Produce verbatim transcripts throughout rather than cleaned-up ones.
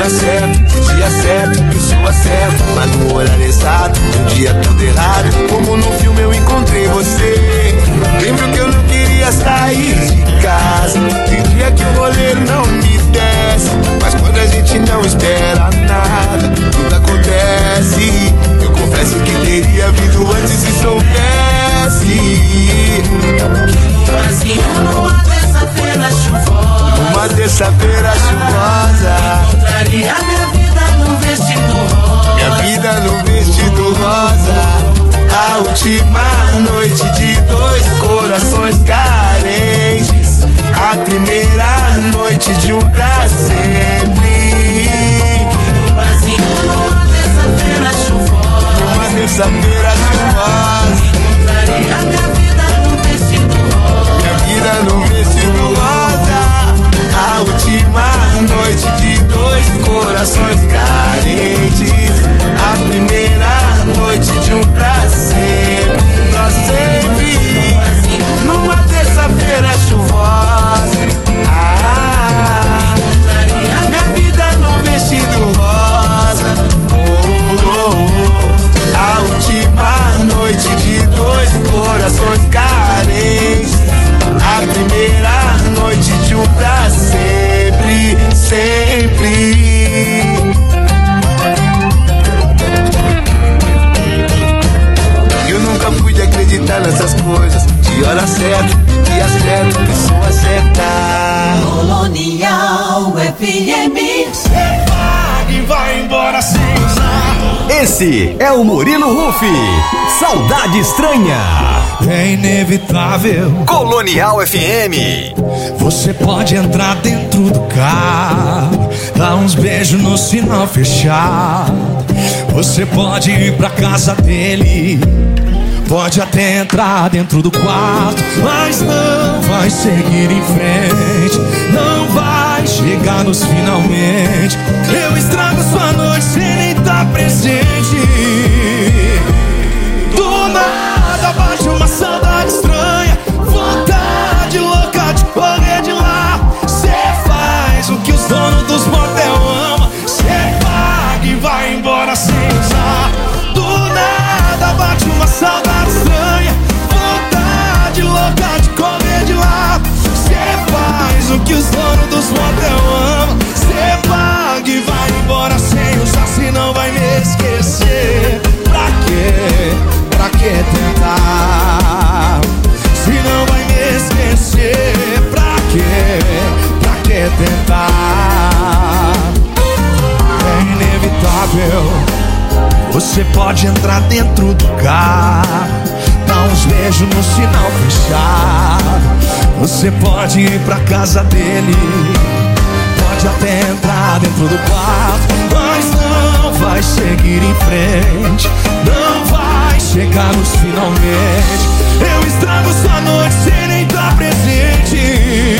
hora certa, no dia certo, pessoa certa, mas no horário exato, um dia tudo errado. Como no filme eu encontrei você. Lembro que eu não queria sair de casa, tem dia que o roleiro não me desce, mas quando a gente não espera nada, tudo acontece. Eu confesso que teria vindo antes se soubesse. Sozinho numa terça-feira chuvosa, numa terça-feira chuvosa, encontraria minha vida num vestido rosa, minha vida num vestido rosa. A última noite de dois corações carentes, a primeira noite de um pra sempre. Sozinho numa terça-feira chuvosa, numa terça-feira chuvosa, encontraria minha vida num vestido rosa, minha vida num vestido rosa. A última noite de dois corações carentes, a primeira noite de um pra sempre, pra sempre. Numa terça-feira chuvosa, ah, minha vida num vestido rosa. Oh, oh, oh. A última noite de dois corações carentes, a primeira noite de um pra sempre, sempre. Eu nunca pude acreditar nessas coisas. De hora certa, dia certo, pessoa certa. Colonial F M. Você paga e vai embora sem usar. Esse é o Murilo Rufi. Saudade Estranha. É inevitável. Colonial F M. Você pode entrar dentro do carro, dar uns beijos no sinal fechado. Você pode ir pra casa dele, pode até entrar dentro do quarto, mas não vai seguir em frente, não vai chegar nos finalmente. Eu estrago sua noite sem nem estar presente. Do nada bate uma saudade estranha, vontade louca de correr de lá. Cê faz o que os donos dos motel amam, cê paga e vai embora sem usar. Do nada bate uma saudade estranha, vontade louca de correr de lá. Cê faz o que os donos dos motel amam, cê paga e vai embora sem usar, senão vai me esquecer. Pra quê? Pra que tentar? Se não vai me esquecer, pra quê? Pra que tentar? É inevitável. Você pode entrar dentro do carro, dar uns beijos no sinal fechado. Você pode ir pra casa dele, pode até entrar dentro do quarto, mas não vai seguir em frente, não vai chegar nos finalmente. Eu estrago sua noite sem nem estar presente.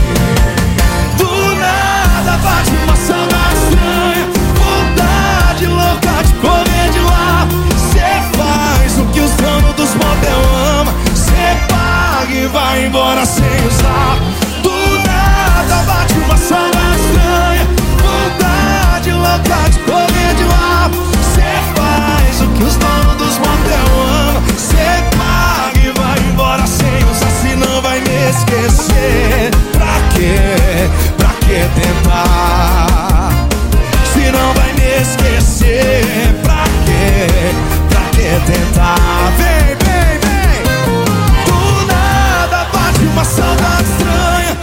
Do nada bate uma saudade estranha, vontade louca de correr de lá. Cê faz o que os donos dos motel amam, cê paga e vai embora sem usar. Do nada bate uma saudade estranha, vontade louca de correr de lá. Cê faz o que os donos dos motel amam, cê paga e vai embora sem usar, senão vai me esquecer. Pra quê? Pra que tentar? Se não vai me esquecer, pra quê? Pra que tentar? Vem, vem, vem. Do nada bate uma saudade estranha,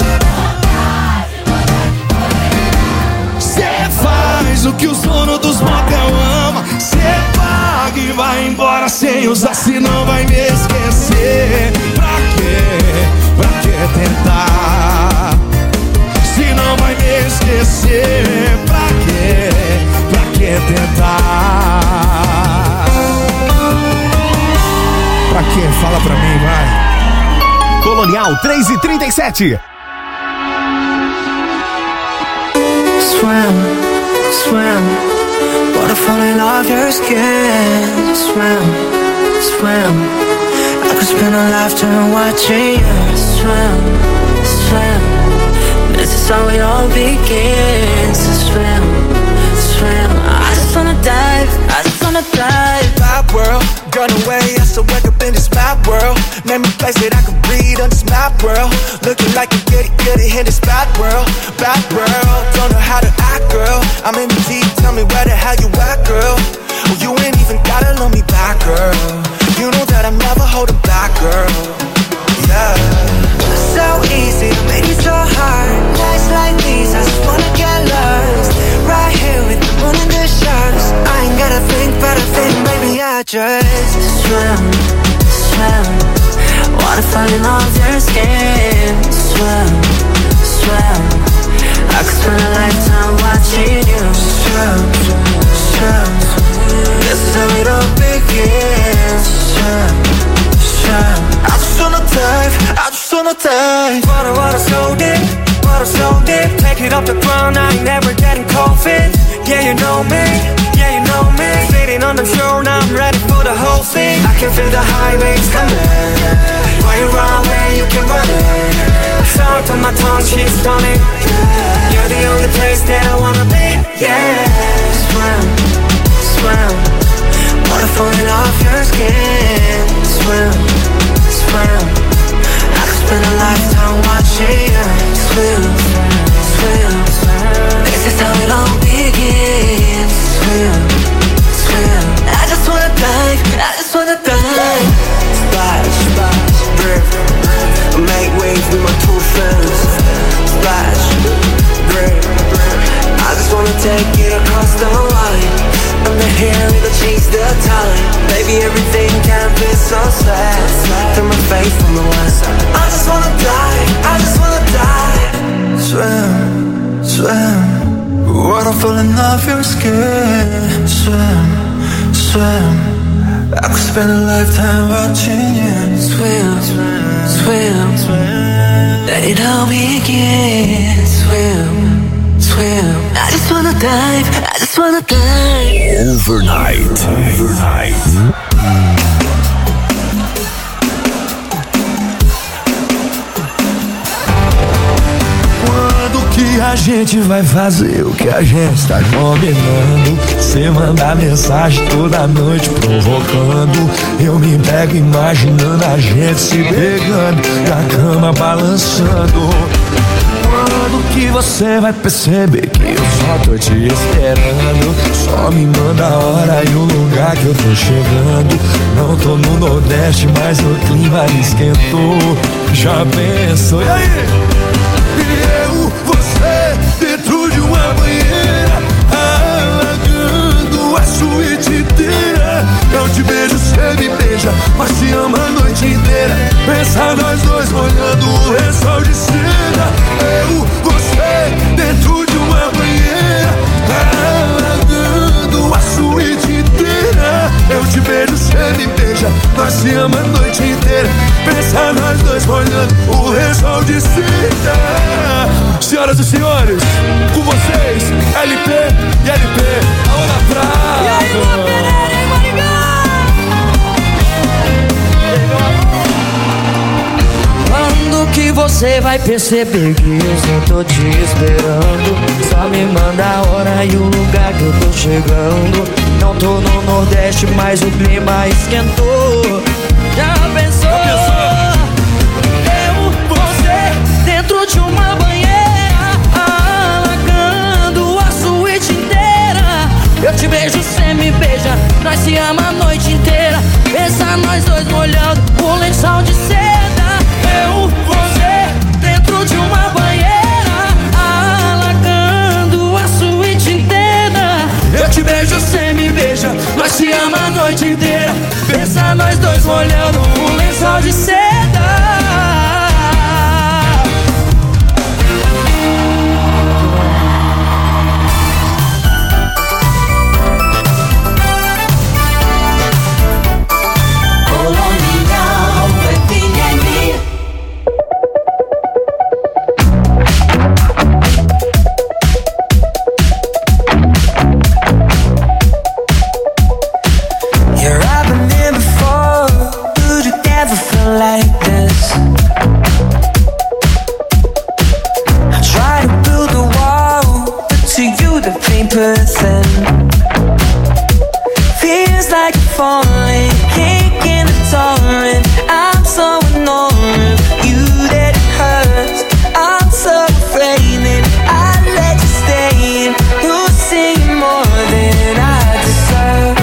cê faz o que os donos dos motel amam, cê paga e vai embora sem usar, senão vai me esquecer. Pra quê? Pra que tentar? Se não vai me esquecer, pra quê? Pra que tentar? Pra quê? Fala pra mim, vai. Colonial três e trinta e sete. Swim, swim, water falling off your skin. Swim, swim, I could spend a lifetime watching you swim, swim. This is how it all begins. Swim, So wake up in this map world. Name a place that I could breathe on this map world. Looking like a goody goody in this bad world. Bad world, don't know how to act, girl. I'm in the deep, tell me where the hell you at, girl. Well, you ain't even gotta love me back, girl. You know that I'm never holding back, girl. Yeah. So easy, made it so hard. Nights like these, I just wanna get lost. Right here with the moon and the stars. I ain't gotta think, but I think maybe I just swim, swim. Wanna fall in all of your skin. Swim, swim. I could spend a lifetime watching you swim, swim. This is how it all begins. Swim, swim. I just wanna dive, I just wanna dive. Water, water so deep, water so deep. Take it off the ground, I ain't never getting cold feet. Yeah, you know me, yeah, you know me. Sitting on the shore, now I'm ready for the whole thing. I can feel the high waves coming. While you run away, you can run it. Sound on my tongue, she's stunning. You're the only place that I wanna be. Yeah, swim, swim. Water falling off your skin. Swim, swim. I could spend a lifetime watching you swim, swim, swim. This is how it all begins. Swim, swim. I just wanna dive, I just wanna dive. Splash, splash, drip. Make waves with my two friends. Splash, drip. I just wanna take it across the line. Under here, we gon' change the time. Baby, everything can be so sad. Through my face from the west. I just wanna die, I just wanna die. Swim, swim. Water falling off your skin. Swim, swim. I could spend a lifetime watching you swim, swim, swim, swim. Let it all begin. Swim, swim. I just wanna dive, I just wanna dive. Overnight. Overnight. Quando que a gente vai fazer o que a gente tá combinando? Cê manda mensagem toda noite provocando. Eu me pego imaginando a gente se pegando, na cama balançando. Quando que você vai perceber que eu só tô te esperando? Só me manda a hora e o lugar que eu tô chegando. Não tô no Nordeste, mas o clima esquentou. Já pensou? E aí? Eu, você, dentro de uma banheira, alagando a suíte inteira. Eu te beijo, cê me beija, mas te ama a noite inteira. Pensa nós dois molhando o lençol de seda. Eu, você, dentro de uma banheira, alagando a suíte inteira. Eu te beijo, cê me beija, nós te ama a noite inteira. Pensa nós dois molhando o lençol de seda. Senhoras e senhores, com vocês, L P e L P, a Ana Prata. E aí, Luan Pereira, hein, Maringá? Quando que você vai perceber que eu só tô te esperando? Só me manda a hora e o lugar que eu tô chegando. Não tô no Nordeste, mas o clima esquentou. Já pensou? Já pensou? Eu, você, dentro de uma banheira, alagando a suíte inteira. Eu te beijo, cê me beija, nós se ama a noite inteira. Pensa nós dois molhando o lençol de seda. Eu, você, dentro de uma banheira, alagando a suíte inteira. Eu te beijo, cê me beija, nós se ama a noite inteira. Pensa nós dois molhando o lençol de seda. Feels like falling, can't get the torn. I'm so ignorant. You that it hurts. I'm so afraid that I let you stay and you'll see more than I deserve.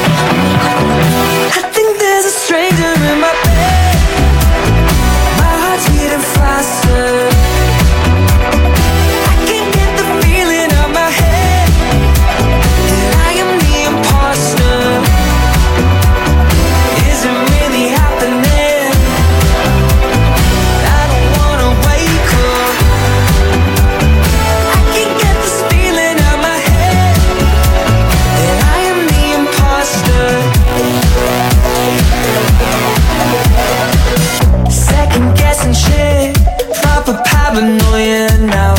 I think there's a stranger in my bed. My heart's beating faster. I can't get the feeling out my head that I am the imposter. Is it really happening? I don't wanna wake up. I can't get this feeling out my head that I am the imposter. Second guessing shit, proper paranoia now.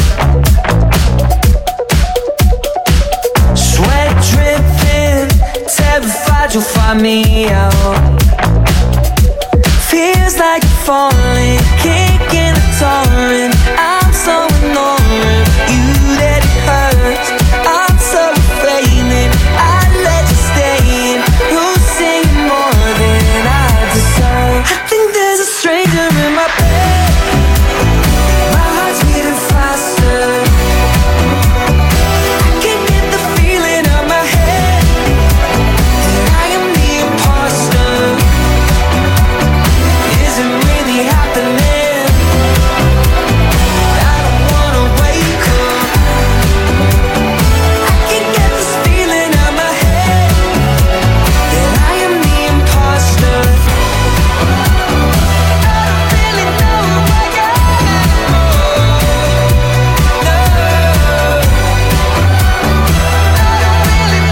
Sweat dripping, terrified you'll find me out. Feels like you're falling, kicking the torrent. I'm so ignorant, you that it hurts. I'm so afraid that I let you stay and you'll see more than I deserve. I think there's a stranger in my bed. My heart's beating faster. I can't get the feeling out my head that I am the imposter. Is it really happening? I don't wanna wake up. I can't get this feeling out my head that I am the imposter. I don't really know who I am. No. I don't really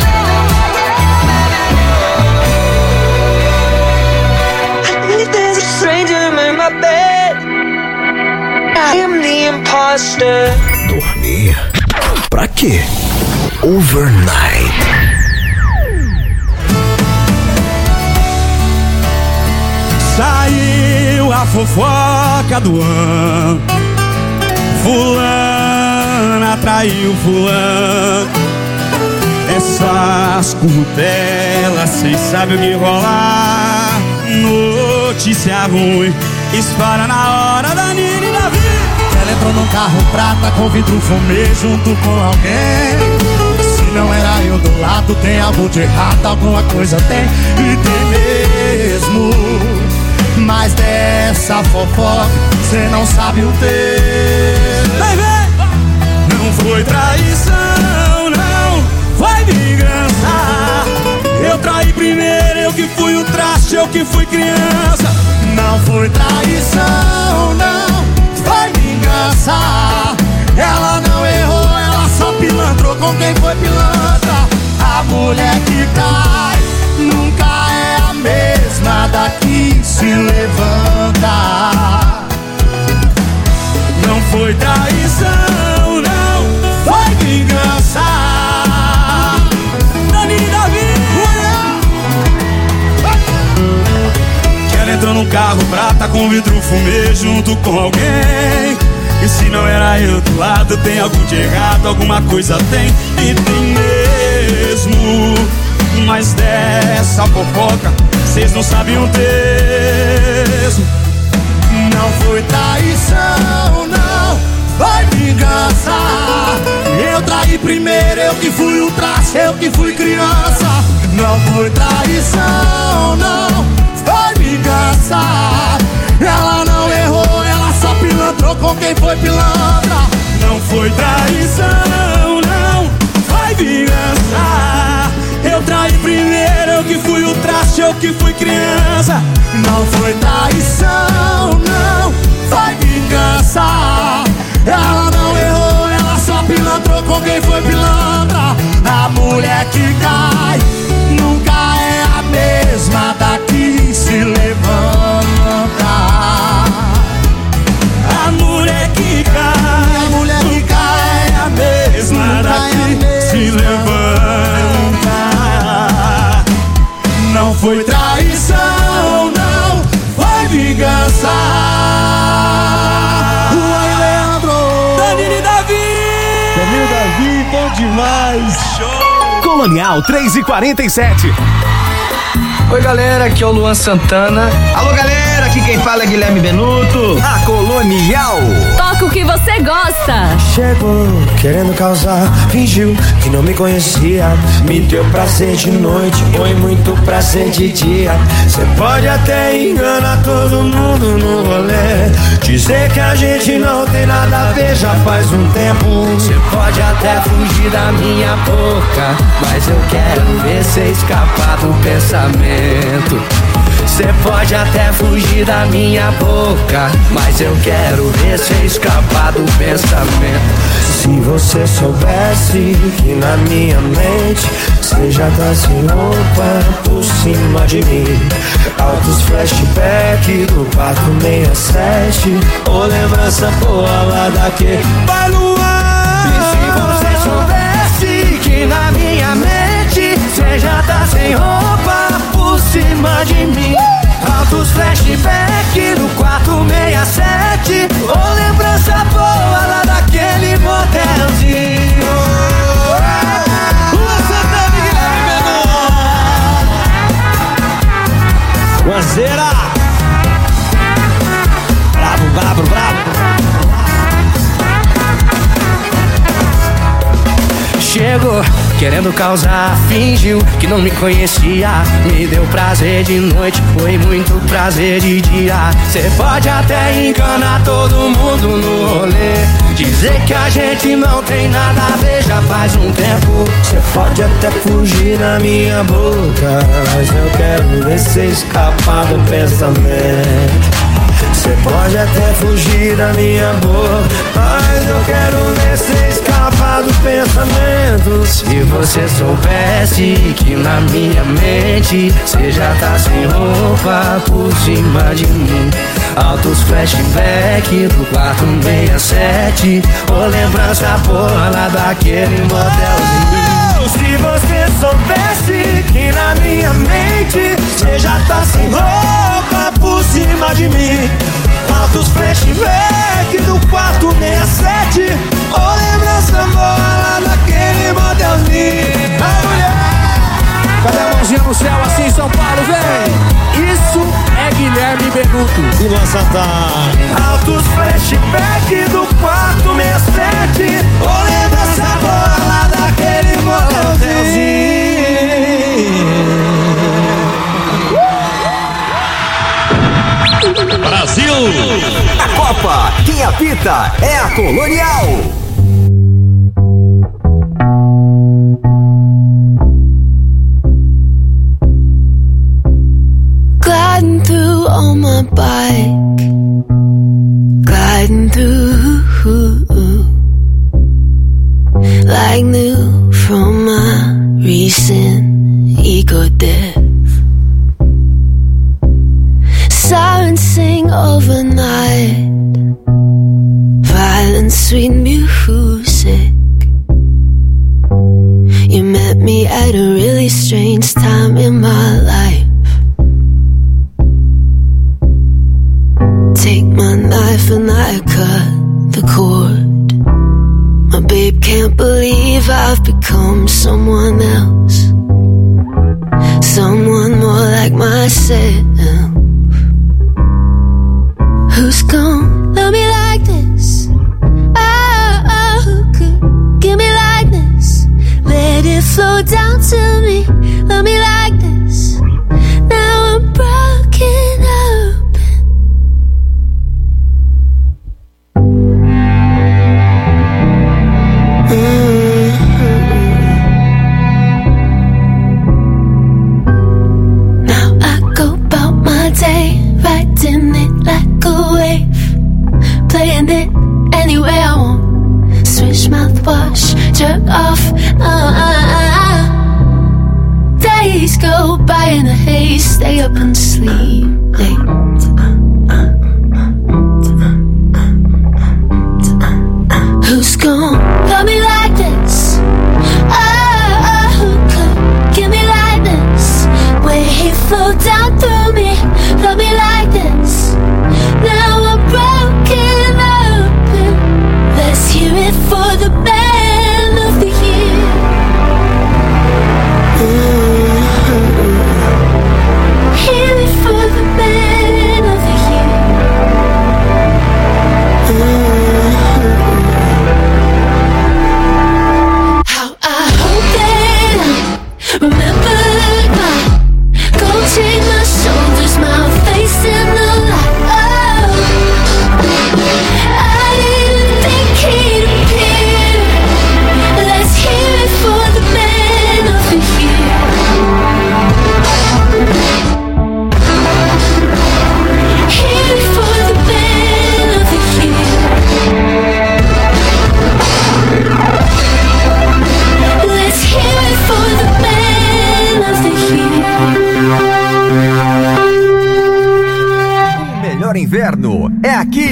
know who I am. I think there's a stranger in my bed. I am the imposter. Dormir? Pra quê? Overnight. Saiu a fofoca do ano. Fulana traiu fulano. Essas curtelas, cês sabem o que rolar. Notícia ruim espalha na hora da Nina e da vida. Ela entrou num carro prata com vidro fumê junto com alguém. Se não era eu do lado, tem algo de errado, alguma coisa tem. E tem mesmo. Mas dessa fofoca, cê não sabe o texto. Vai ver! Não foi traição, não foi vingança. Eu traí primeiro, eu que fui o traste, eu que fui criança. Não foi traição, não foi vingança. Ela não errou, ela só pilantrou com quem foi pilantra. A mulher que cai nunca é a mesma da que se levanta. Não foi traição, não foi vingança. Dani e Davi. Que ela entrou num carro prata com vidro fumê junto com alguém. E se não era eu do lado, tem algo de errado, alguma coisa tem. E tem mesmo. Mas dessa fofoca, cês não sabem o texto. Não foi traição, não foi vingança. Eu traí primeiro, eu que fui o traste, eu que fui criança. Não foi traição, não foi vingança. Ela não errou, ela só pilantrou com quem foi pilantra. Não foi traição, não foi vingança. Eu traí primeiro, eu que fui o traste, eu que fui criança. Não foi traição, não foi vingança. Ela não errou, ela só pilantrou com quem foi pilantra. A mulher que cai nunca é a mesma da que se levanta. A mulher que cai, a mulher que cai é a mesma da que se levanta. Não foi traição, não foi vingança. Juan Leandro, Danilo e Davi. Danilo e Davi, bom demais. Colonial três e quarenta e sete. Oi galera, aqui é o Luan Santana. Alô galera, aqui quem fala é Guilherme Benuto. A Colonial. Toca o que você gosta. Chegou querendo causar, fingiu que não me conhecia. Me deu prazer de noite, foi muito prazer de dia. Cê pode até enganar todo mundo no rolê, dizer que a gente não tem nada a ver já faz um tempo. Cê pode até fugir da minha boca, mas eu quero ver cê escapar do pensamento. Cê pode até fugir da minha boca, mas eu quero ver cê escapar do pensamento. Se você soubesse que na minha mente cê já tá sem roupa por cima de mim. Altos flashback do quatro seis sete, ou lembrança boa lá daquele vai no ar. E se você soubesse que na minha mente cê já tá sem roupa por cima de mim. Altos flashback do quatro seis sete, ou lembrança boa lá daquele motelzinho. Luan Santana e Guilherme Benuto. Guazeira. Bravo, bravo, bravo. Chegou querendo causar, fingiu que não me conhecia. Me deu prazer de noite, foi muito prazer de dia. Cê pode até enganar todo mundo no rolê, dizer que a gente não tem nada a ver já faz um tempo. Cê pode até fugir da minha boca, mas eu quero ver cê escapar do pensamento. Cê pode até fugir da minha boca, mas eu quero ver cê escapar do pensamento. Se você soubesse que na minha mente cê já tá sem roupa por cima de mim. Altos flashback do quatro seis sete, ou lembrança boa lá daquele motelzinho. Se você soubesse que na minha mente cê já tá sem roupa por cima de mim. Altos flashback do quatro seis sete, ou lembrança boa lá daquele motelzinho. Ai, mulher! Cadê a mãozinha no céu assim, São Paulo, vem! Isso é Guilherme Benuto e Luan Santana. Altos flashback do quatro seis sete, ou lembrança boa lá daquele motelzinho. Brasil! A Copa, quem apita é a Colonial. Gliding through on my bike, gliding through like new from my recent ego death. Sirens sing overnight, violent sweet music. You met me at a really strange time in my life. Take my knife and I cut the cord. My babe can't believe I've become someone else, someone more like myself. Who's gonna love me like this? Oh, oh, who could give me like this? Let it flow down to me. Love me like this. Now I'm broken open. Mm-hmm. Now I go about my day, writing it like a wave, playing it any way I want. Switch mouthwash, jerk off. Uh, uh, uh. Days go by in a haze, stay up and sleep late. Who's gonna love me like this? Oh, oh, who could give me like this? Wave flow down through me, love me like this. Now I'm broken open. Let's hear it for the band of the year. Mm-hmm.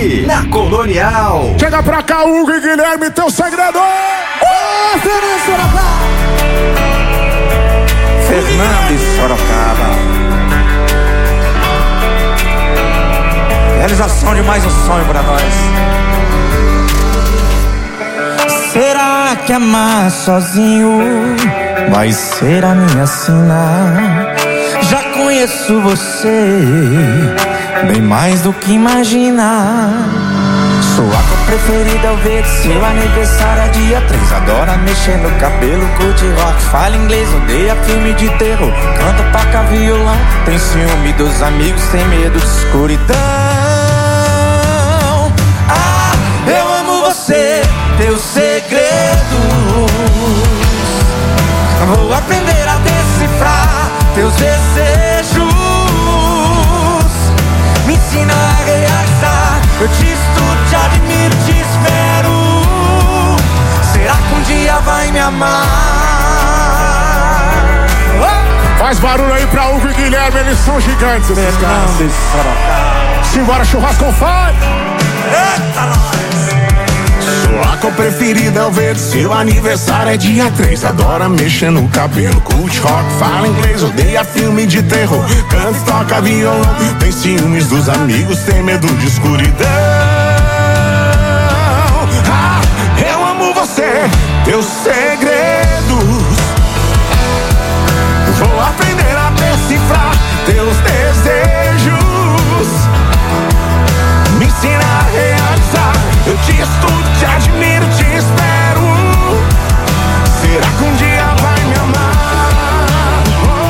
aqui na Colonial. Chega pra cá, Hugo e Guilherme, teu segredo. Ô, Fernando Sorocaba. Fernando de Sorocaba. Realização de mais um sonho pra nós. Será que amar sozinho vai ser a minha sina? Já conheço você bem mais do que imaginar. Sua cor preferida é o verde, seu aniversário é dia três. Adora mexer no cabelo, curte rock, fala inglês, odeia filme de terror, canta, toca violão, tem ciúme dos amigos, tem medo de escuridão. Ah, eu amo você, teus segredos. Vou aprender a decifrar teus desejos. Me ensina a realizar. Eu te estudo, te admiro, te espero. Será que um dia vai me amar? Faz barulho aí pra Hugo e Guilherme, eles são gigantes, esses caras. Simbora, churrasco com fome. Eita, nós! Sua cor preferida é o verde, seu aniversário é dia três. Adora mexer no cabelo, curte rock, fala inglês, odeia filme de terror, canta, toca violão, tem ciúmes dos amigos, tem medo de escuridão. Ah, eu amo você, teus segredos. Vou aprender a decifrar teus desejos. Me ensina a realizar. Eu te estudo, te admiro, te espero. Será que um dia vai me amar?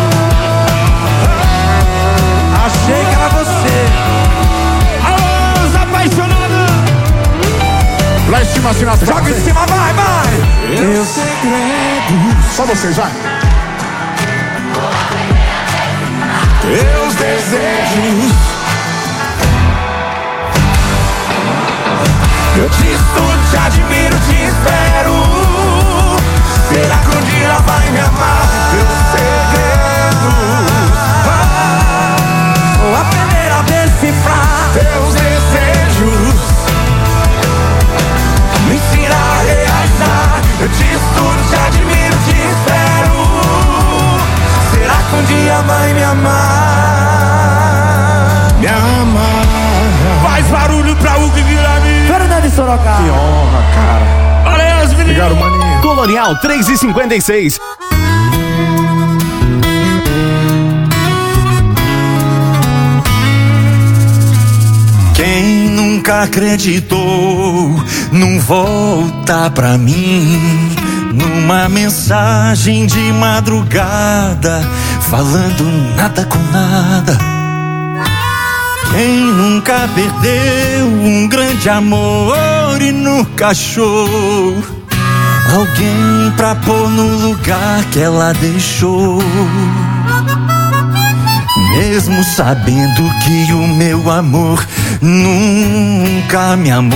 Achei que era você. Alô, os apaixonados. Lá em cima, assim, nas joga em cima, vai, vai. Teus segredos. Só vocês, vai. Teus desejos. Eu te estudo, te admiro, te espero. Será que um dia vai me amar? Teus segredos. Vou aprender a decifrar teus desejos. Me ensina a realizar. Eu te estudo, te admiro, te espero. Será que um dia vai me amar? Me amar. Faz barulho pra Hugo e Guilherme. Fernando de Sorocaba. Que honra, cara. Valeu, meninos. Obrigado, maninho. Colonial três e cinquenta e seis. Quem nunca acreditou num volta pra mim, numa mensagem de madrugada, falando nada com nada. Quem nunca perdeu um grande amor e nunca achou alguém pra pôr no lugar que ela deixou, mesmo sabendo que o meu amor nunca me amou.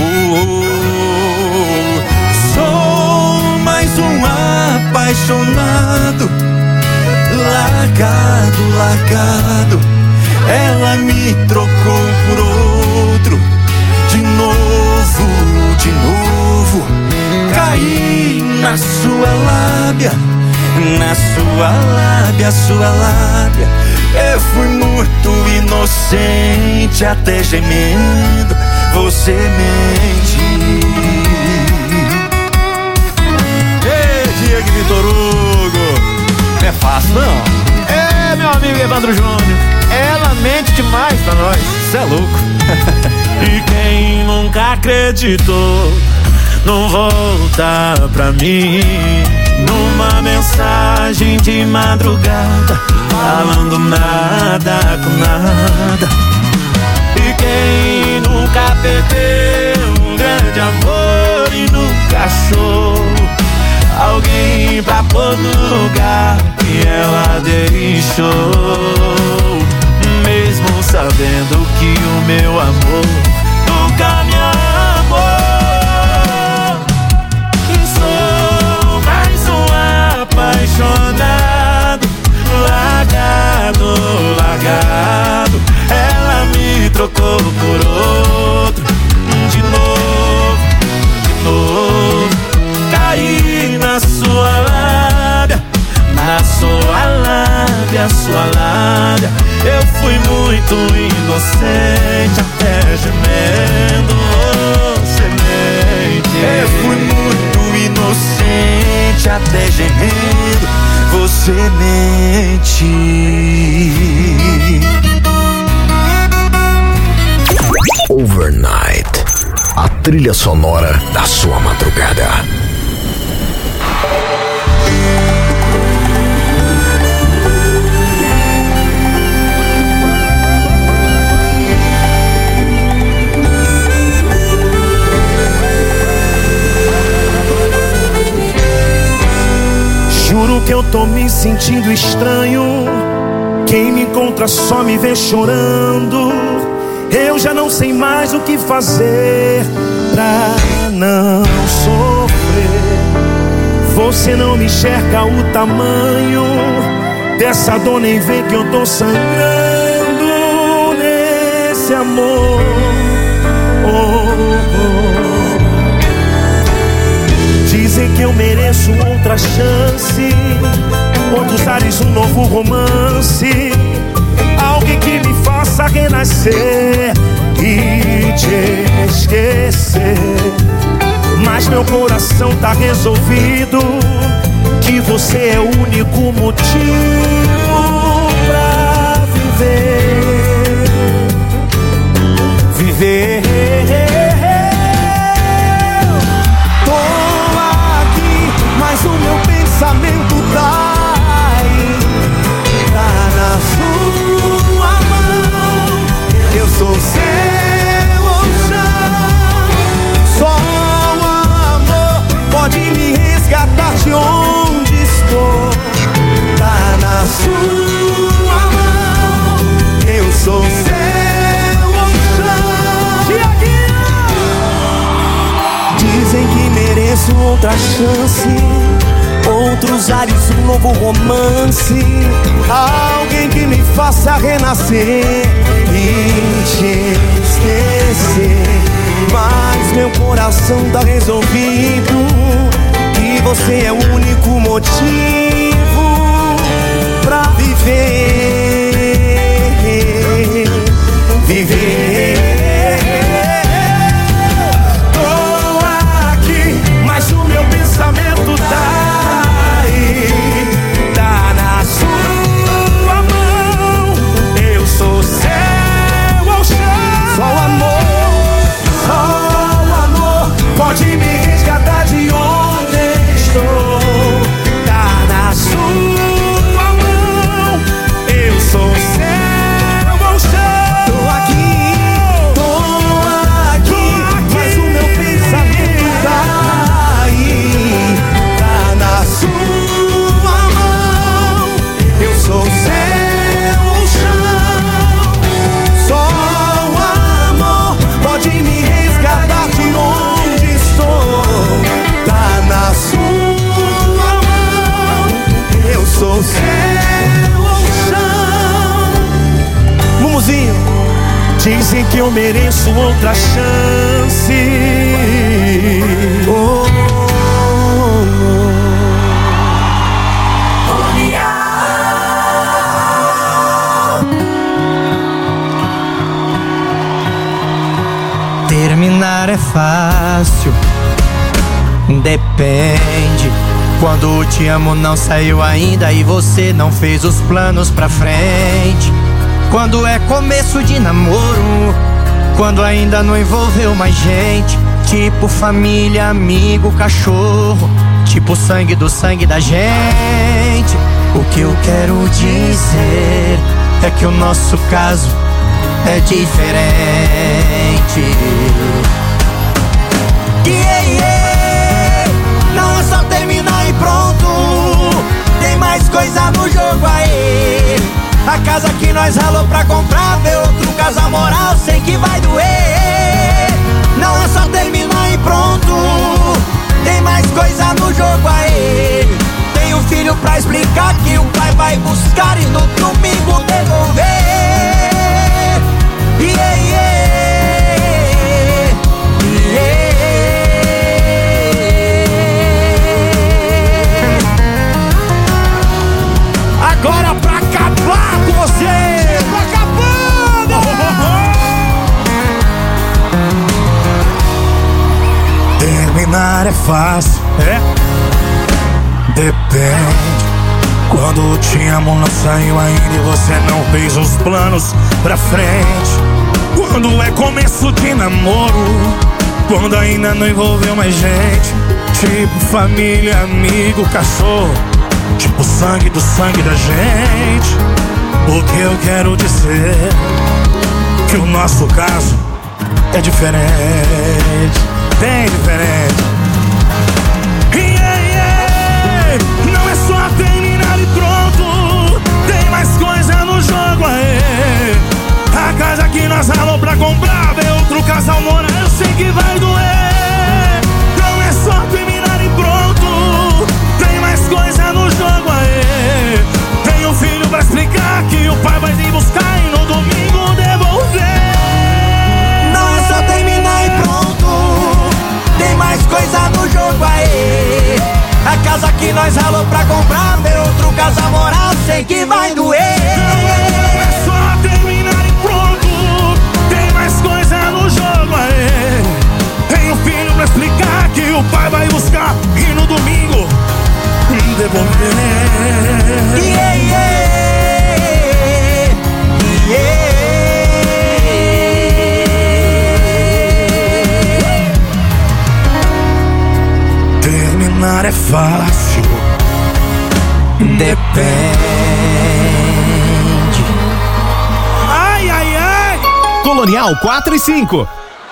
Sou mais um apaixonado, largado, largado. Ela me trocou por outro, de novo, de novo. Caí na sua lábia, na sua lábia, sua lábia. Eu fui muito inocente, até gemendo você mente. Ei, Diego Vitor Hugo, não é fácil não. É, meu amigo Evandro Júnior, ela mente demais pra nós, cê é louco. E quem nunca acreditou não volta pra mim, numa mensagem de madrugada, falando nada com nada. E quem nunca perdeu um grande amor e nunca achou alguém pra pôr no lugar que ela deixou, mesmo sabendo que o meu amor nunca me amou. Sou mais um apaixonado, largado, largado. Ela me trocou por outro, muito inocente, até gemendo você mente. Eu fui muito inocente, até gemendo você mente. Overnight, a trilha sonora da sua madrugada. Juro que eu tô me sentindo estranho. Quem me encontra só me vê chorando. Eu já não sei mais o que fazer pra não sofrer. Você não me enxerga o tamanho dessa dor, nem vê que eu tô sangrando nesse amor. Oh, oh. Dizem que eu mereço outra chance, outros ares, um novo romance, alguém que me faça renascer e te esquecer. Mas meu coração tá resolvido, que você é o único motivo pra viver. Viver. Tô aqui, mas o meu pensamento tá aí, tá na sua mão. Eu sou seu oceano. Só o amor pode me resgatar de onde estou. Tá na sua mão. Eu sou seu oceano. Dizem que mereço outra chance, outros ares, um novo romance, alguém que me faça renascer e te esquecer. Mas meu coração tá resolvido, que você é o único motivo pra viver. Viver. Tô aqui, mas o meu pensamento tá aí, tá na sua mão. Eu sou seu oceano. Só o amor, só o amor pode me resgatar de onde estou. Tá na sua mão. Eu sou seu oceano. Tô aqui, tô aqui, mas o meu pensamento tá aí, tá na sua mão. Eu sou seu oceano. Só o amor pode me resgatar de onde estou. Tá na sua mão. Eu sou seu oceano. Mumuzinho, dizem que eu mereço outra chance. Oh, oh, Terminar é fácil, depende. Quando o te amo não saiu ainda e você não fez os planos pra frente. Quando é começo de namoro, quando ainda não envolveu mais gente. Tipo família, amigo, cachorro, tipo sangue do sangue da gente. O que eu quero dizer é que o nosso caso é diferente. Yeah, yeah. Não é só terminar e pronto, tem mais coisa no jogo aí. A casa que nós ralou pra comprar, ver outro casal moral, sei que vai doer. Não é só terminar e pronto, tem mais coisa no jogo aí. Tem um filho pra explicar que o pai vai buscar e no domingo devolver. Yeah, yeah, yeah. Agora pra acabar com você, tô acabando. fácil, é? Depende. Quando te amo não saiu ainda e você não fez os planos pra frente. Quando é começo de namoro, quando ainda não envolveu mais gente. Tipo família, amigo, cachorro, tipo sangue do sangue da gente. O que eu quero dizer que o nosso caso é diferente, bem diferente. Yeah, yeah. Não é só terminar e pronto, tem mais coisa no jogo aí. A casa que nós ralou pra comprar, ver outro casal morar, eu sei que vai doer. Não é só terminar e pronto, tem mais coisa no jogo aí. Tem um filho pra explicar que o pai vai vir buscar e no domingo devolver. Não é só terminar e pronto, tem mais coisa no jogo aí. A casa que nós ralou pra comprar, ver outro casal morar, sei que vai doer. Não é só terminar e pronto, tem mais coisa no jogo aí. Tem um filho pra explicar que o pai vai buscar e no domingo devolver. Yeah, yeah, yeah. Terminar é fácil, depende. Ai, ai, ai. Colonial quatro e cinco.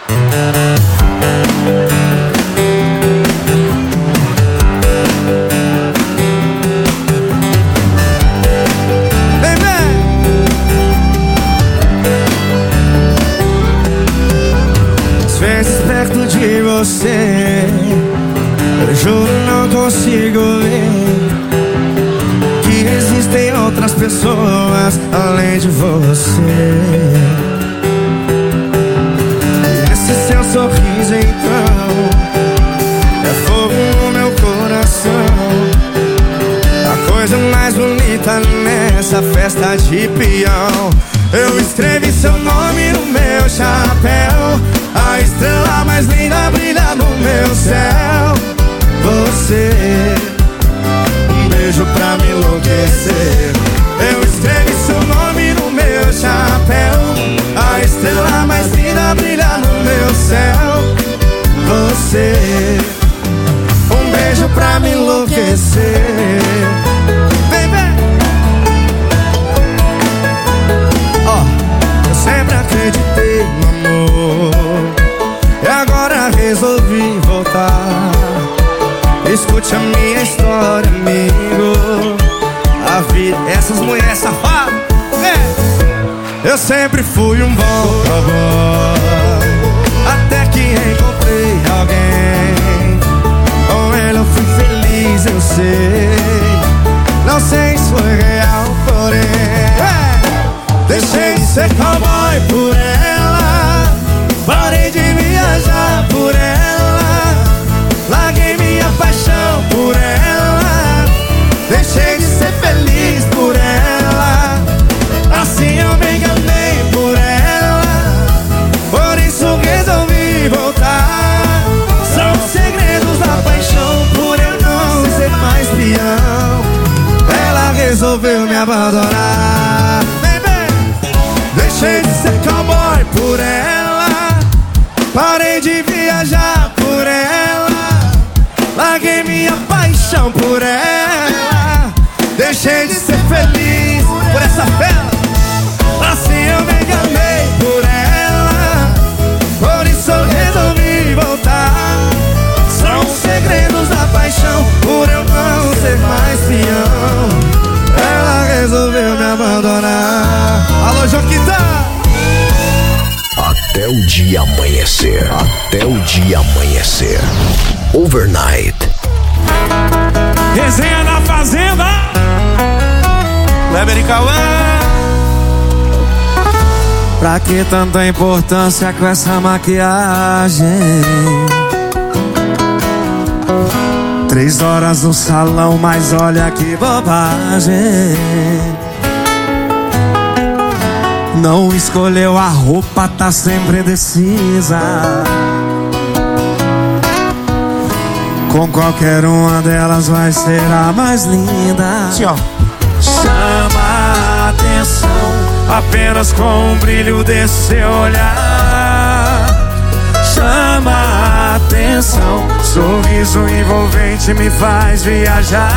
Perto de você, eu juro não consigo ver que existem outras pessoas além de você. Esse seu sorriso então é fogo no meu coração, a coisa mais bonita nessa festa de peão. Eu escrevi seu nome no meu chapéu, a estrela mais linda brilha no meu céu. Você, um beijo pra me enlouquecer. Eu escrevi seu nome no meu chapéu, a estrela mais linda brilha no meu céu. Você, um beijo pra me enlouquecer. Vem, vem. Ó, oh, eu sempre acreditei no amor e agora resolvi voltar. Escute a minha história, amigo. A vida, essas mulheres safadas, é. Eu sempre fui um bom boy, até que encontrei alguém. Com ela eu fui feliz, eu sei. Não sei se foi real, porém é. Deixei de ser cowboy por ela, parei de viajar por ela, larguei minha paixão por ela, deixei de ser feliz por ela. Assim eu me enganei por ela, por isso resolvi voltar. São segredos da paixão, por eu não ser mais peão. Ela resolveu me abandonar. Deixei de ser cowboy por ela, parei de viajar por ela, larguei minha paixão por ela, deixei de ser feliz por essa fera. Assim eu me enganei por ela, por isso eu resolvi voltar. São segredos da paixão, por eu não ser mais peão. Ela resolveu me abandonar. Alô, Joquita! Até o dia amanhecer. Até o dia amanhecer. Overnight. Resenha na Fazenda. Kleber e Cauã. Pra que tanta importância com essa maquiagem? Três horas no salão, mas olha que bobagem. Não escolheu a roupa, tá sempre indecisa. Com qualquer uma delas vai ser a mais linda. Sim, ó. Chama a atenção apenas com o brilho desse seu olhar. Chama a atenção, sorriso envolvente me faz viajar.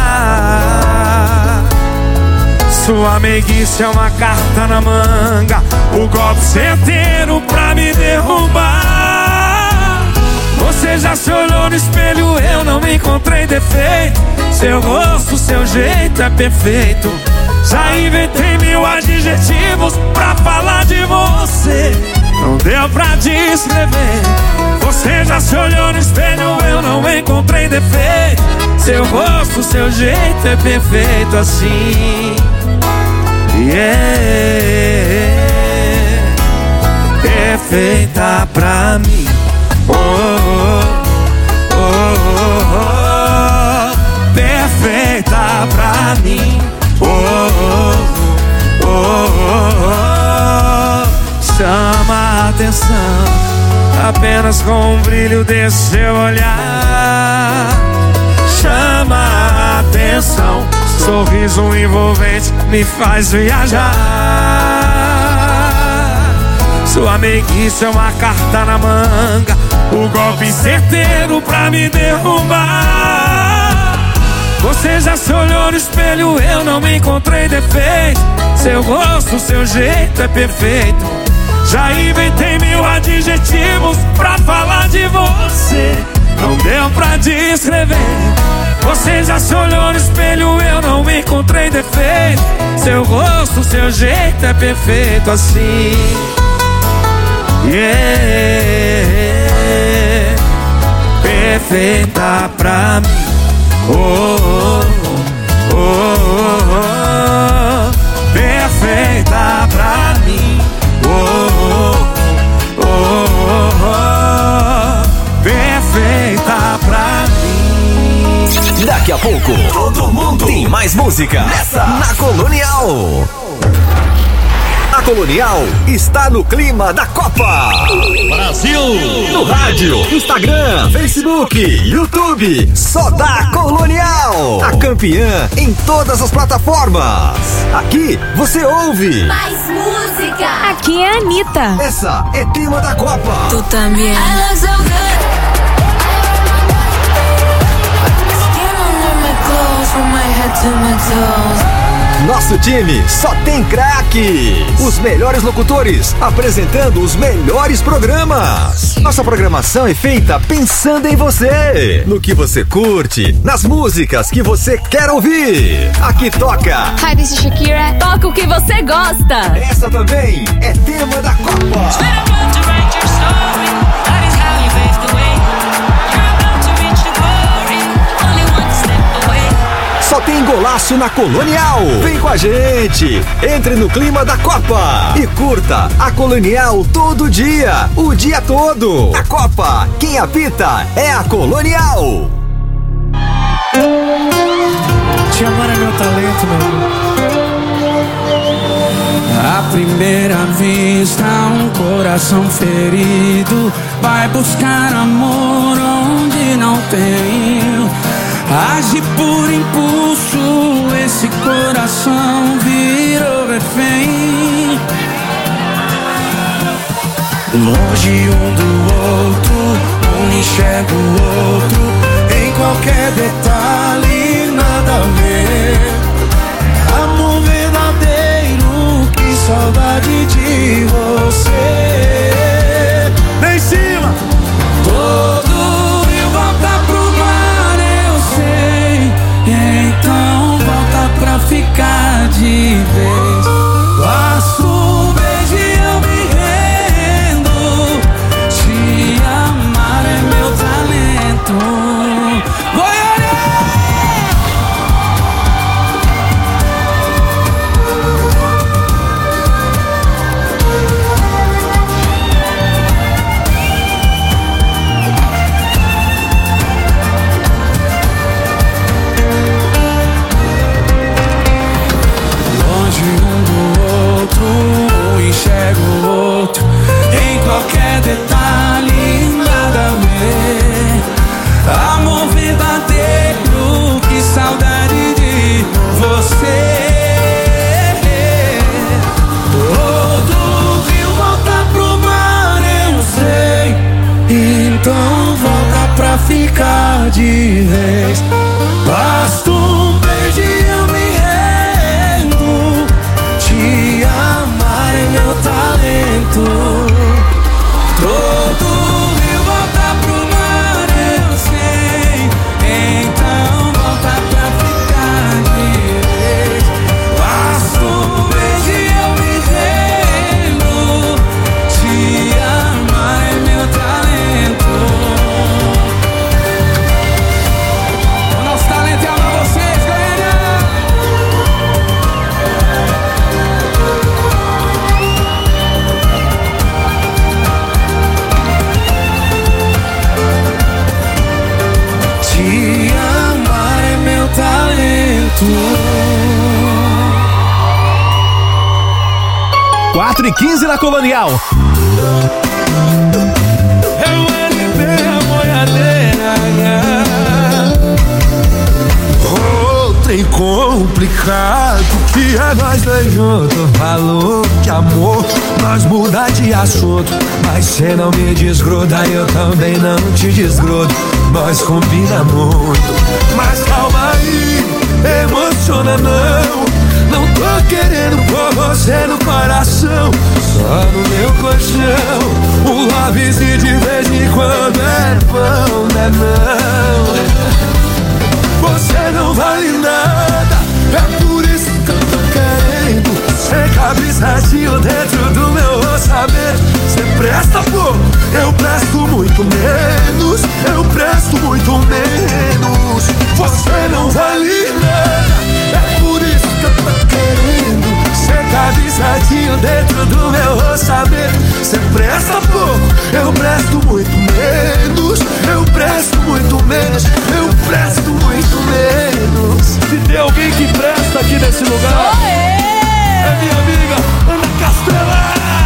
Sua meiguice é uma carta na manga, o golpe certeiro pra me derrubar. Você já se olhou no espelho, eu não encontrei defeito. Seu rosto, seu jeito é perfeito. Já inventei mil adjetivos pra falar de você, não deu pra descrever. Você já se olhou no espelho, eu não encontrei defeito. Seu rosto, seu jeito é perfeito assim. Yeah, perfeita pra mim. Oh, oh, oh, oh, oh. Perfeita pra mim. Oh, oh, oh, oh, oh. Chama a atenção apenas com o brilho desse seu olhar. Chama a atenção, sorriso envolvente me faz viajar. Sua meiguice é uma carta na manga, o golpe certeiro pra me derrubar. Você já se olhou no espelho, eu não encontrei defeito. Seu rosto, seu jeito é perfeito. Já inventei mil adjetivos pra falar de você, não deu pra descrever. Você já se olhou no espelho, eu não encontrei defeito. Seu rosto, seu jeito é perfeito assim. Yeah, perfeita pra mim. Oh, oh, oh, oh, oh. Perfeita pra mim. Oh, oh, oh, oh. Perfeita pra mim. Daqui a pouco, todo mundo tem mais música nessa na Colonial. A Colonial está no clima da Copa Brasil. No rádio, Instagram, Facebook, YouTube, só dá Colonial. A campeã em todas as plataformas. Aqui você ouve Mais música. Aqui é a Anitta. Essa é tema da Copa. Tu também. I look so good. Skin under my clothes, from my head to my toes. Nosso time só tem craques. Os melhores locutores apresentando os melhores programas. Nossa programação é feita pensando em você, no que você curte, nas músicas que você quer ouvir. Aqui toca Hi, this is Shakira. Toca o que você gosta. Essa também é tema da Copa. Só tem golaço na Colonial. Vem com a gente. Entre no clima da Copa e curta a Colonial todo dia, o dia todo. A Copa, quem apita é a Colonial. Te amar é meu talento, meu amor. À primeira vista, um coração ferido vai buscar amor onde não tem. Age por impulso, esse coração virou refém. Longe um do outro, um enxerga o outro. Em qualquer detalhe, nada a ver. Amor verdadeiro, que saudade de você. Vem em cima! Todo rio volta pro mar, eu sei. Então volta pra ficar de vez. Passo um beijo e eu me rendo. Te amar é meu talento. quatro e quinze na Colonial. É o L P, a boiadeira. Oh, trem complicado, que é nós dois juntos. Falou que amor, nós muda de assunto, mas cê não me desgruda, eu também não te desgrudo. Nós combina muito, mas calma aí, emociona não. Não tô querendo pôr você no coração, só no meu colchão. Um lovezinho de vez em quando é bom, né não? Você não vale nada, é por isso que eu tô querendo ser cabeçadinho dentro do meu orçamento. Cê presta pouco, eu presto muito menos, eu presto muito menos. Você não vale nada, é por isso que eu tô querendo ser cabeçadinho dentro do meu orçamento. Cê presta pouco, eu presto muito menos, eu presto muito menos, eu presto muito menos. Se tem alguém que presta aqui nesse lugar, é minha amiga Ana Castela.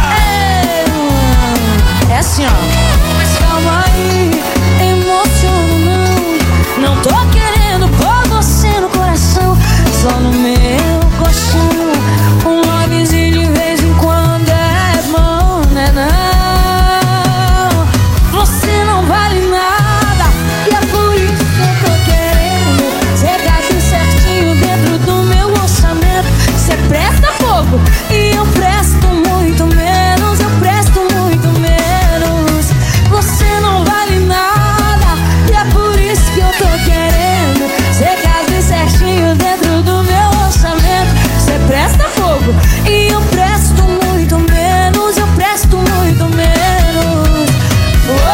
É assim, ó. Mas calma aí, emociona não. Não tô querendo pôr você no coração, só no meu colchão. Um lovezinho de vez em quando é bom, né não? Você não vale nada, e é por isso que eu tô querendo ser aqui certinho dentro do meu orçamento. Cê presta pouco e eu presto muito menos, eu presto muito menos. Você não vale nada, e é por isso que eu tô querendo ser aqui certinho dentro do meu orçamento. Cê presta pouco e eu presto muito menos, eu presto muito menos. Oh, oh,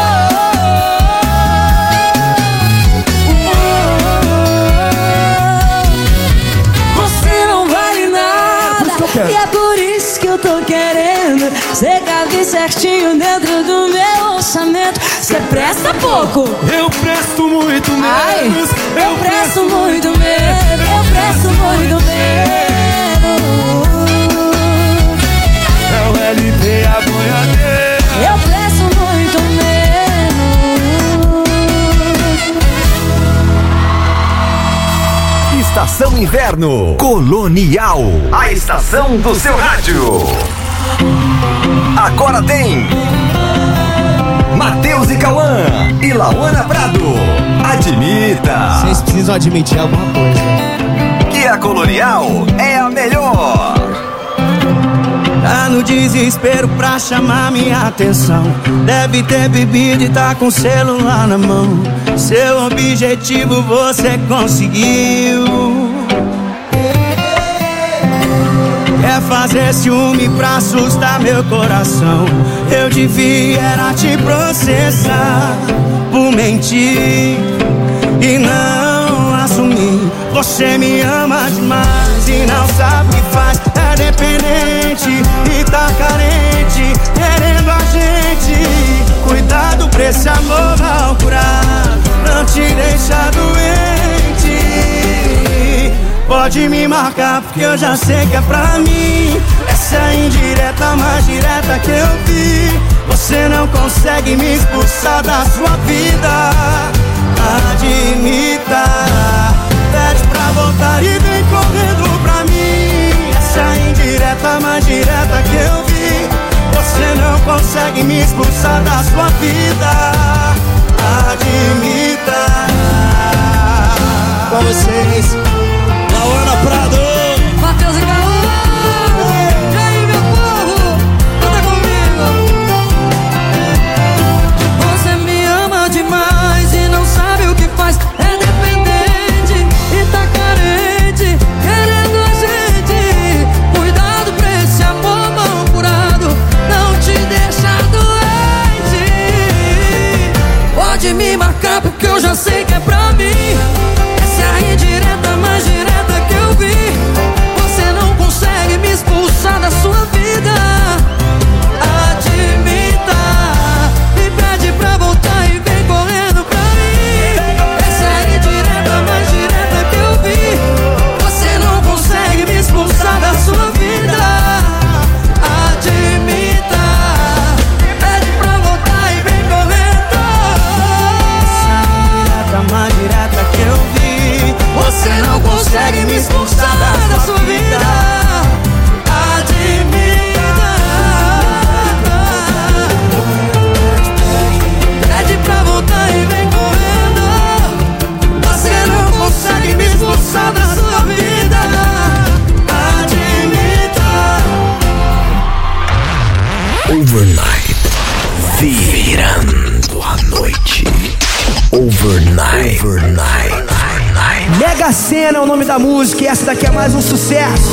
oh, oh. Você não vale nada, e é por isso que eu tô querendo ser cabe certinho dentro do meu orçamento. Cê presta pouco, eu presto muito menos. Ai, eu presto muito menos, eu presto muito menos. É o L P, a boiadeira. Eu presto muito menos. Estação Inverno Colonial, a estação do seu rádio. Agora tem Matheus e Cauã e Lauana Prado. Admita. Vocês precisam admitir alguma coisa. Que a Colonial é a melhor. Tá no desespero pra chamar minha atenção. Deve ter bebido e tá com o celular na mão. Seu objetivo você conseguiu. Quer fazer ciúme pra assustar meu coração. Eu devia era te processar por mentir e não assumir. Você me ama demais e não sabe o que faz. É dependente e tá carente, querendo a gente. Cuidado pra esse amor mal curado não te deixa doente. Pode me marcar porque eu já sei que é pra mim. Essa é a indireta mais direta que eu vi. Você não consegue me expulsar da sua vida. Admita, pede pra voltar e vem correndo pra mim. Essa é a indireta mais direta que eu vi. Você não consegue me expulsar da sua vida. Admita. Com vocês, Lauana Prado, Matheus e Cauã. E aí, meu povo, canta comigo. Você me ama demais e não sabe o que faz. É dependente e tá carente, querendo a gente. Cuidado pra esse amor mal curado não te deixa doente. Pode me marcar porque eu já sei que é pra mim. Essa é a indireta mais direta que eu vi. Overnight. Virando a noite. Overnight. Overnight. Overnight. Mega Sena é o nome da música e essa daqui é mais um sucesso.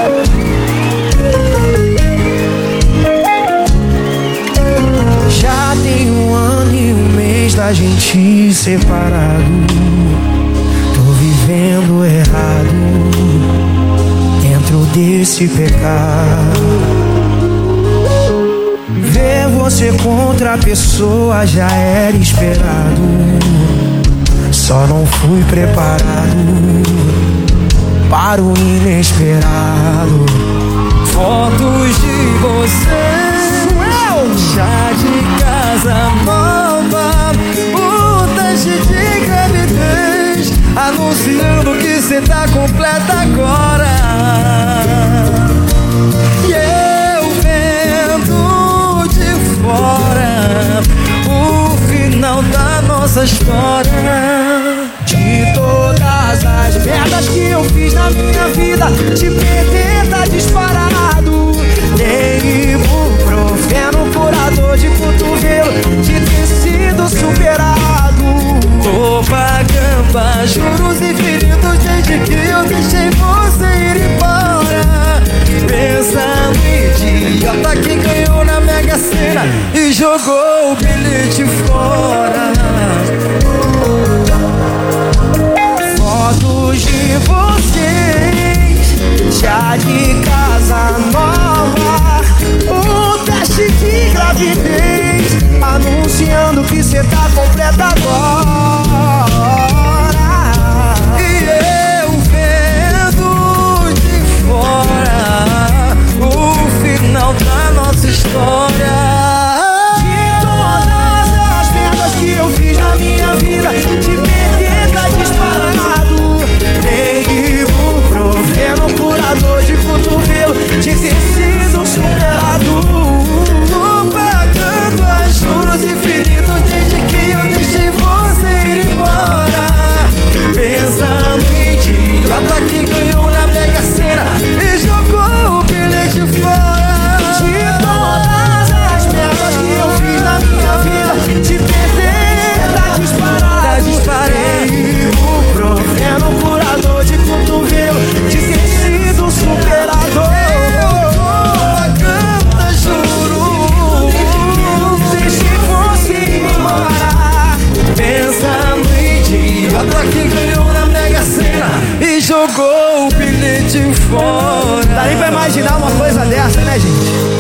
Já tem um ano e um mês da gente separado. Tô vivendo errado dentro desse pecado. Ver você com outra pessoa já era esperado. Só não fui preparado para o inesperado. Fotos de você já de casa nova, o teste de gravidez anunciando que cê tá completa agora. E eu vendo de fora o final da nossa história. De todas as merdas que eu fiz na minha vida, te perder tá disparado. Nem ibuprofeno, curador de cotovelo, de ter sido superado. Tô pagando juros infinitos desde que eu deixei você ir embora. Pensa no idiota que ganhou na Mega Sena e jogou o bilhete fora. Fotos de vocês já de casa nova, o teste de gravidez anunciando que cê tá completa agora. E eu vendo de fora o final da nossa história. De todas as merdas que eu fiz na minha vida, te perder tá disparado. Nem ibuprofeno, curador de cotovelo, de ter sido superado. Tô pagando a juros infinitos desde que eu deixei você ir embora. Pensa no idiota que ganhou na Mega Sena e jogou o bilhete fora. De todas as merdas que eu fiz na minha vida, te perder tá disparado. Tá disparei ibuprofeno, curador de cotovelo, de ter sido superador. Canta, juro, deixe você ir embora. Pensa no idiota que ganhou na Mega Sena e jogou o bilhete fora. Dá nem pra imaginar uma coisa dessa, né, gente?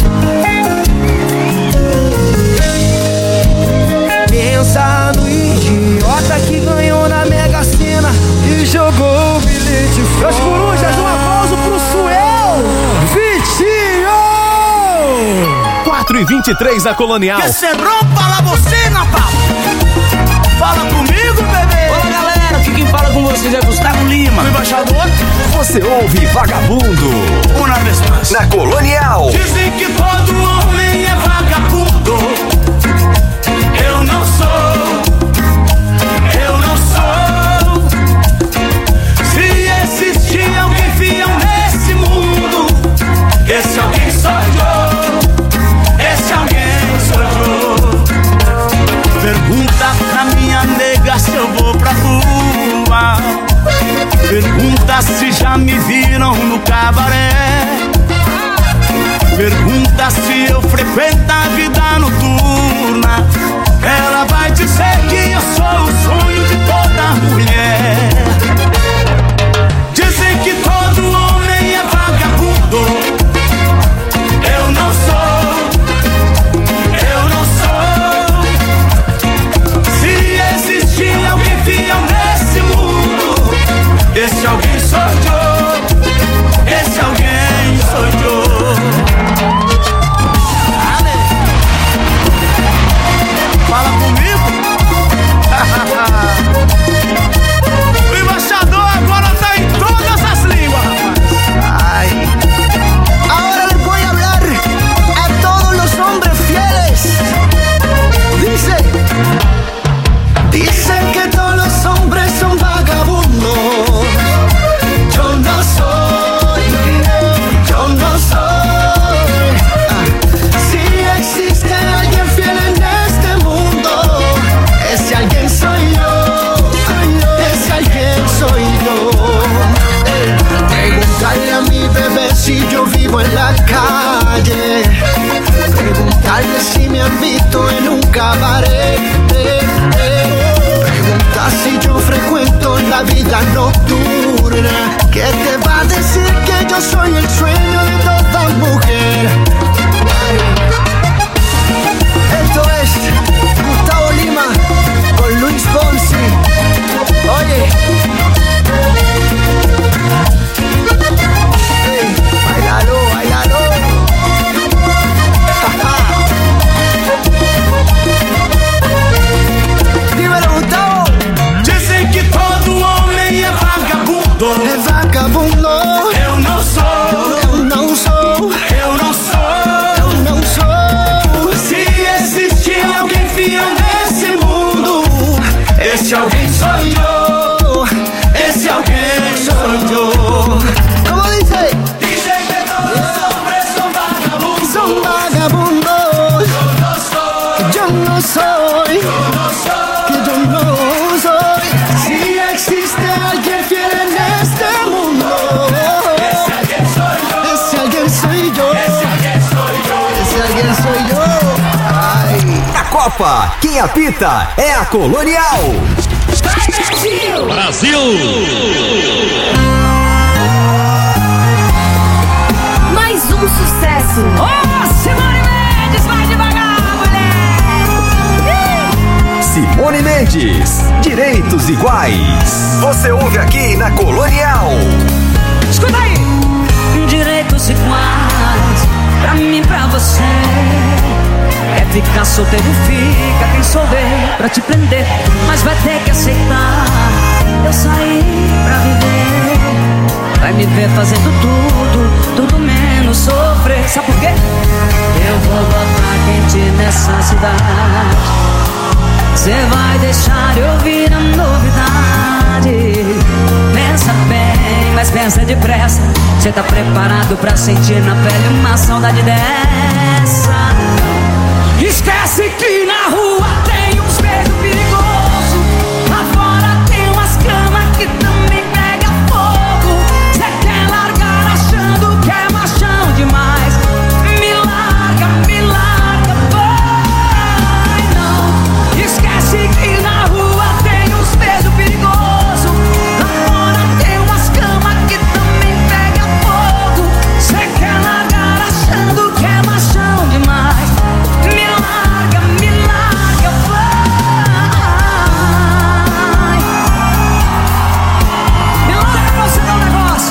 Pensa no idiota que ganhou na Mega Sena e jogou o bilhete fora. Meus corujas, um aplauso pro Suel Vitinho! quatro e vinte e três da Colonial. Que cê rompa lá você, Natal. Fala comigo, bebê. Olá, galera, aqui quem fala com vocês é Gustavo Lima, o embaixador. Você ouve Vagabundo Uma vez mais na Colonial. Dizem que todo homem é vagabundo. Eu não sou, eu não sou. Se existir alguém fiel nesse mundo, esse alguém sou eu. Esse alguém sou eu. Pergunta pra minha nega se eu vou pra rua. Pergunta se já me viram no cabaré. Pergunta se eu frequento a vida noturna. Ela vai dizer que eu sou o sonho de toda mulher. Dizem que todo homem é vagabundo. Eu não sou, eu não sou. Se existir alguém fiel nesse mundo, esse alguém sou eu. Esse alguém sou eu. ver si yo vivo en la calle, preguntarle si me han visto en un cabaret, preguntar si yo frecuento la vida nocturna, que te va a decir que yo soy el sueño de toda mujer. Esto es Gustavo Lima con Luis Fonsi. Oye, hey, bailalo, bailalo. Dímelo, Gustavo. Dizem que todo homem é vagabundo. É vagabundo. Eu não sou. Eu não sou. Eu não sou. Eu não sou. Se existir alguém fiel nesse mundo, esse alguém sou eu. Esse alguém sou eu. Como dice? Dizem que todos os hombres são vagabundos. São vagabundos. Eu não sou. Yo no soy. Eu não sou. Que yo no soy. Si existe alguien fiel en este mundo, Esse alguém sou eu. ese alguien soy yo. Esse alguém sou eu. Esse alguien soy yo. Ay. Na Copa, quem apita é a Colonial. Brasil! Mais um sucesso. Ô, Simone Mendes, vai devagar, mulher! Simone Mendes, Direitos Iguais. Você ouve aqui na Colonial. Escuta aí! Direitos iguais, pra mim, pra você. É ficar solteiro, fica quem souber pra te prender, mas vai ter que aceitar. Eu saí pra viver, vai me ver fazendo tudo, tudo menos sofrer. Sabe por quê? Eu vou botar quente nessa cidade. Cê vai deixar eu ouvir a novidade. Pensa bem, mas pensa depressa. Cê tá preparado pra sentir na pele uma saudade dessa? Esquece que na rua tem uns beijos perigosos. Lá fora tem umas camas que também pega fogo. Cê quer largar achando que é machão demais. Me larga, me larga, vai não. Esquece que na rua tem uns beijos perigosos. Lá fora tem umas camas que também pega fogo. Cê quer largar achando que é machão demais. Me larga, me larga, vai. Me larga pra você dar um negócio.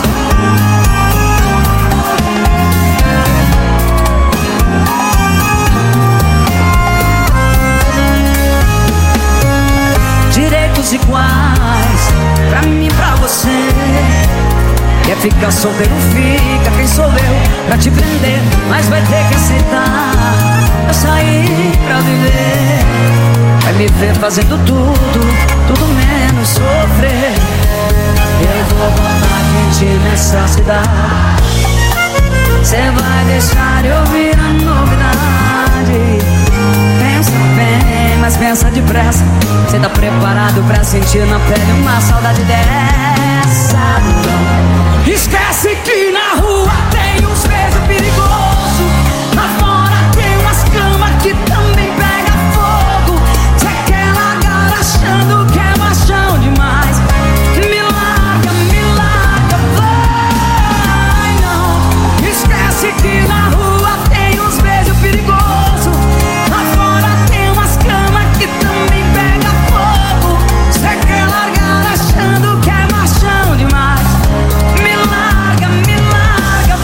Direitos iguais, pra mim e pra você. Quer ficar solteiro, fica quem sou eu pra te prender, mas vai ter que aceitar. Eu saí pra viver, vai me ver fazendo tudo, tudo menos sofrer. Eu vou botar quente nessa cidade. Cê vai deixar eu ouvir a novidade. Pensa bem, mas pensa depressa. Cê tá preparado pra sentir na pele uma saudade dessa? Esquece que na rua tem uns beijos perigosos. Lá fora tem umas camas que também pega fogo. Cê quer largar achando que é machão demais. Me larga, me larga, vai não. Esquece que na rua tem uns beijos perigosos. Lá fora tem umas camas que também pega fogo. Cê quer largar achando que é machão demais. Me larga, me larga,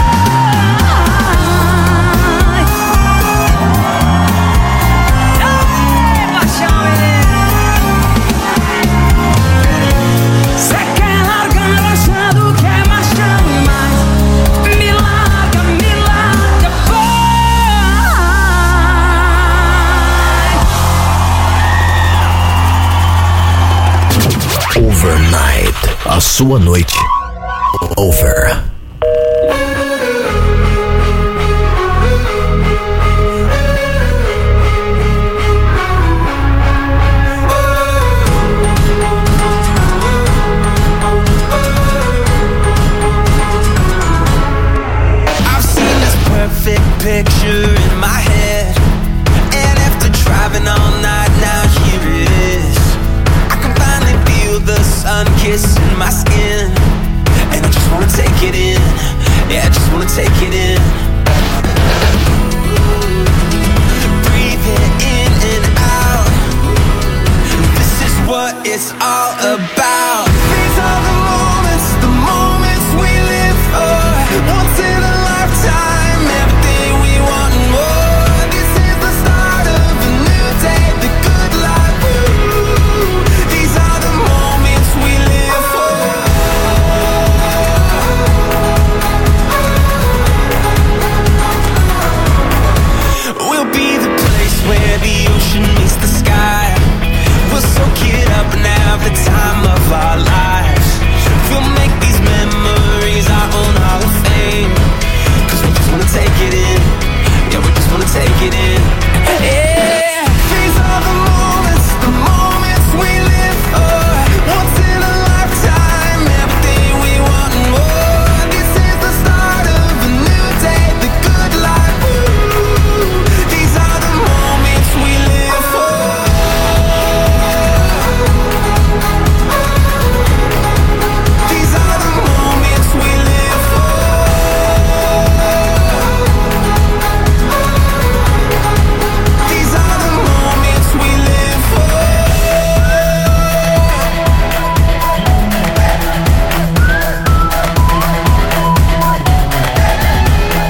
vai. Ei, paixão, menino. Cê quer largar achando que é machão demais. Me larga, me larga, vai. Overnight, a sua noite. Over. picture in my head, and after driving all night, now here it is. I can finally feel the sun kissing my skin, and I just wanna take it in. Yeah, I just wanna take it in.